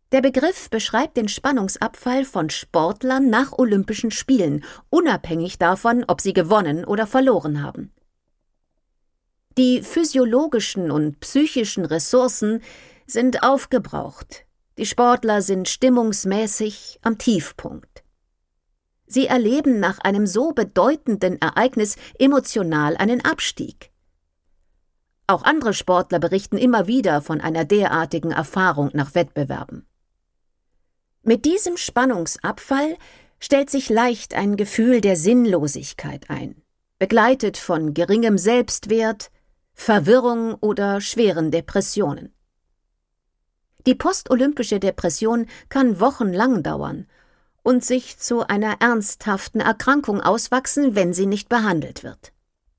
Der Begriff beschreibt den Spannungsabfall von Sportlern nach Olympischen Spielen, unabhängig davon, ob sie gewonnen oder verloren haben. Die physiologischen und psychischen Ressourcen sind aufgebraucht. Die Sportler sind stimmungsmäßig am Tiefpunkt. Sie erleben nach einem so bedeutenden Ereignis emotional einen Abstieg. Auch andere Sportler berichten immer wieder von einer derartigen Erfahrung nach Wettbewerben. Mit diesem Spannungsabfall stellt sich leicht ein Gefühl der Sinnlosigkeit ein, begleitet von geringem Selbstwert, Verwirrung oder schweren Depressionen. Die postolympische Depression kann wochenlang dauern und sich zu einer ernsthaften Erkrankung auswachsen, wenn sie nicht behandelt wird.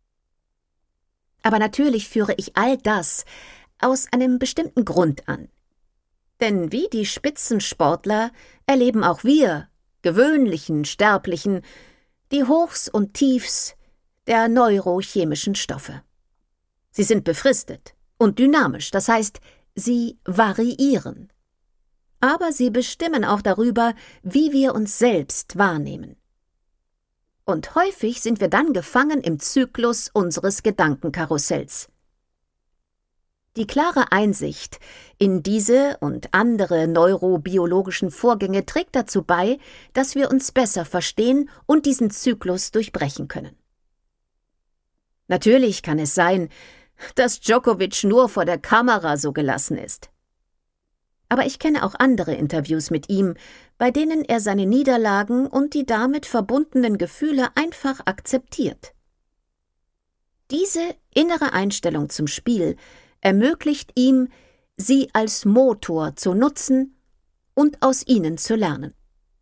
Aber natürlich führe ich all das aus einem bestimmten Grund an. Denn wie die Spitzensportler erleben auch wir, gewöhnlichen Sterblichen, die Hochs und Tiefs der neurochemischen Stoffe. Sie sind befristet und dynamisch, das heißt, sie variieren. Aber sie bestimmen auch darüber, wie wir uns selbst wahrnehmen. Und häufig sind wir dann gefangen im Zyklus unseres Gedankenkarussells. Die klare Einsicht in diese und andere neurobiologischen Vorgänge trägt dazu bei, dass wir uns besser verstehen und diesen Zyklus durchbrechen können. Natürlich kann es sein, dass Djokovic nur vor der Kamera so gelassen ist. Aber ich kenne auch andere Interviews mit ihm, bei denen er seine Niederlagen und die damit verbundenen Gefühle einfach akzeptiert. Diese innere Einstellung zum Spiel ermöglicht ihm, sie als Motor zu nutzen und aus ihnen zu lernen.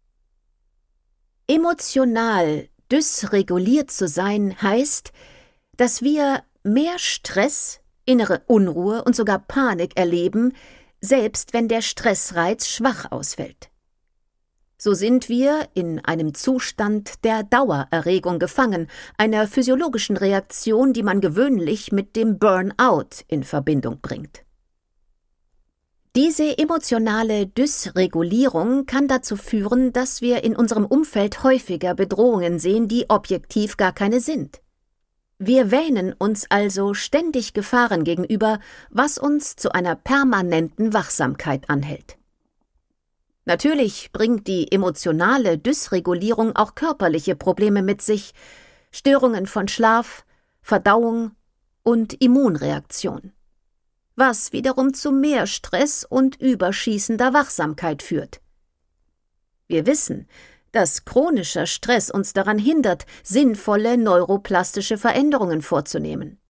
Emotional dysreguliert zu sein heißt, dass wir mehr Stress, innere Unruhe und sogar Panik erleben, selbst wenn der Stressreiz schwach ausfällt. So sind wir in einem Zustand der Dauererregung gefangen, einer physiologischen Reaktion, die man gewöhnlich mit dem Burnout in Verbindung bringt. Diese emotionale Dysregulierung kann dazu führen, dass wir in unserem Umfeld häufiger Bedrohungen sehen, die objektiv gar keine sind. Wir wähnen uns also ständig Gefahren gegenüber, was uns zu einer permanenten Wachsamkeit anhält. Natürlich bringt die emotionale Dysregulierung auch körperliche Probleme mit sich, Störungen von Schlaf, Verdauung und Immunreaktion, was wiederum zu mehr Stress und überschießender Wachsamkeit führt. Wir wissen, dass chronischer Stress uns daran hindert, sinnvolle neuroplastische Veränderungen vorzunehmen.